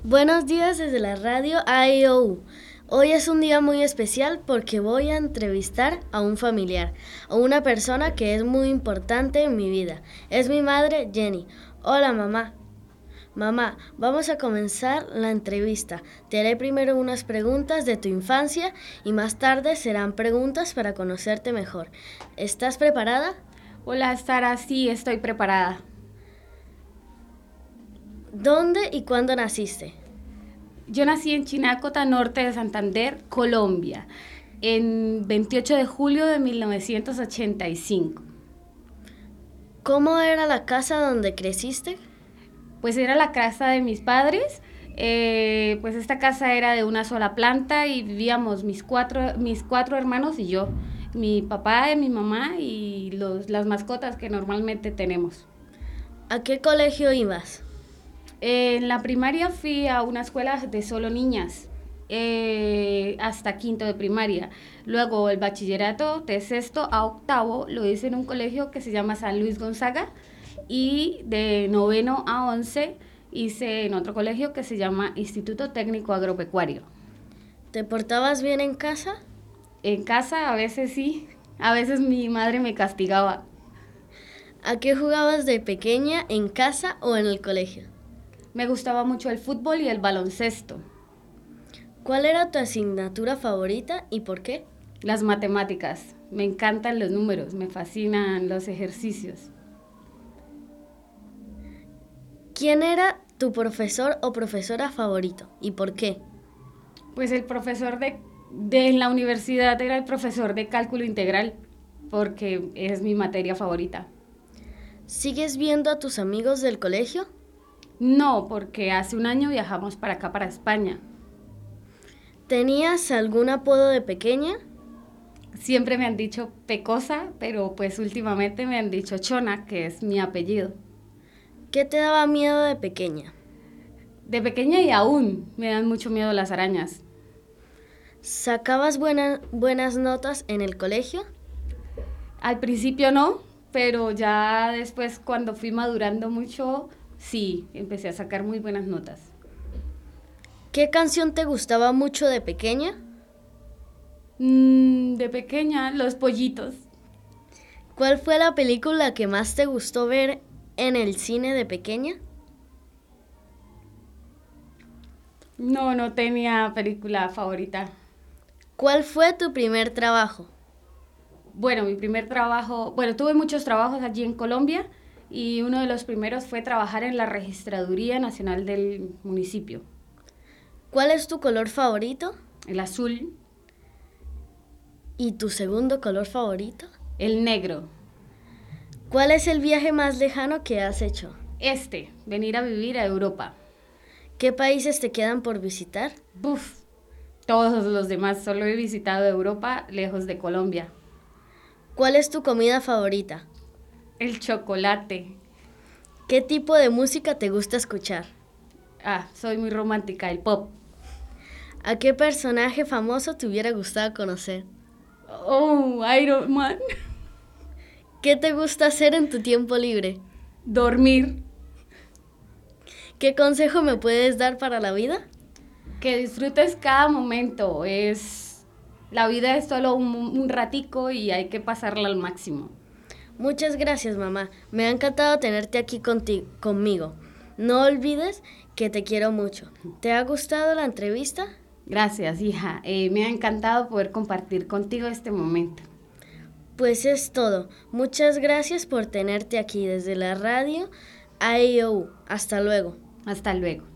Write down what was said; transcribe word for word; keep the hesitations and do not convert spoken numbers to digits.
Buenos días desde la radio A I O U. Hoy es un día muy especial porque voy a entrevistar a un familiar, a una persona que es muy importante en mi vida. Es mi madre, Jenny. Hola, mamá. Mamá, vamos a comenzar la entrevista. Te haré primero unas preguntas de tu infancia y más tarde serán preguntas para conocerte mejor. ¿Estás preparada? Hola, Sara, sí, estoy preparada. ¿Dónde y cuándo naciste? Yo nací en Chinacota, norte de Santander, Colombia, en veintiocho de julio de mil novecientos ochenta y cinco. ¿Cómo era la casa donde creciste? Pues era la casa de mis padres. Eh, pues esta casa era de una sola planta y vivíamos mis cuatro, mis cuatro hermanos y yo, mi papá, mi mamá y los, las mascotas que normalmente tenemos. ¿A qué colegio ibas? En la primaria fui a una escuela de solo niñas, eh, hasta quinto de primaria. Luego el bachillerato de sexto a octavo lo hice en un colegio que se llama San Luis Gonzaga y de noveno a once hice en otro colegio que se llama Instituto Técnico Agropecuario. ¿Te portabas bien en casa? En casa a veces sí, a veces mi madre me castigaba. ¿A qué jugabas de pequeña, en casa o en el colegio? Me gustaba mucho el fútbol y el baloncesto. ¿Cuál era tu asignatura favorita y por qué? Las matemáticas. Me encantan los números, me fascinan los ejercicios. ¿Quién era tu profesor o profesora favorito y por qué? Pues el profesor de, de la universidad era el profesor de cálculo integral, porque es mi materia favorita. ¿Sigues viendo a tus amigos del colegio? No, porque hace un año viajamos para acá, para España. ¿Tenías algún apodo de pequeña? Siempre me han dicho Pecosa, pero pues últimamente me han dicho Chona, que es mi apellido. ¿Qué te daba miedo de pequeña? De pequeña y aún me dan mucho miedo las arañas. ¿Sacabas buena- buenas notas en el colegio? Al principio no, pero ya después cuando fui madurando mucho, sí, empecé a sacar muy buenas notas. ¿Qué canción te gustaba mucho de pequeña? Mm, de pequeña, los pollitos. ¿Cuál fue la película que más te gustó ver en el cine de pequeña? No, no tenía película favorita. ¿Cuál fue tu primer trabajo? Bueno, mi primer trabajo, bueno, tuve muchos trabajos allí en Colombia y uno de los primeros fue trabajar en la Registraduría Nacional del municipio. ¿Cuál es tu color favorito? El azul, ¿Y tu segundo color favorito? el negro. ¿Cuál es el viaje más lejano que has hecho? Este, venir a vivir a Europa. ¿Qué países te quedan por visitar? Buf, todos los demás, solo he visitado Europa lejos de Colombia. ¿Cuál es tu comida favorita? El chocolate. ¿Qué tipo de música te gusta escuchar? Ah, soy muy romántica, el pop. ¿A qué personaje famoso te hubiera gustado conocer? Oh, Iron Man. ¿Qué te gusta hacer en tu tiempo libre? Dormir. ¿Qué consejo me puedes dar para la vida? Que disfrutes cada momento. Es la vida es solo un, un ratico y hay que pasarla al máximo. Muchas gracias, mamá. Me ha encantado tenerte aquí conti- conmigo. No olvides que te quiero mucho. ¿Te ha gustado la entrevista? Gracias, hija. Eh, me ha encantado poder compartir contigo este momento. Pues es todo. Muchas gracias por tenerte aquí desde la radio A I O U. Hasta luego. Hasta luego.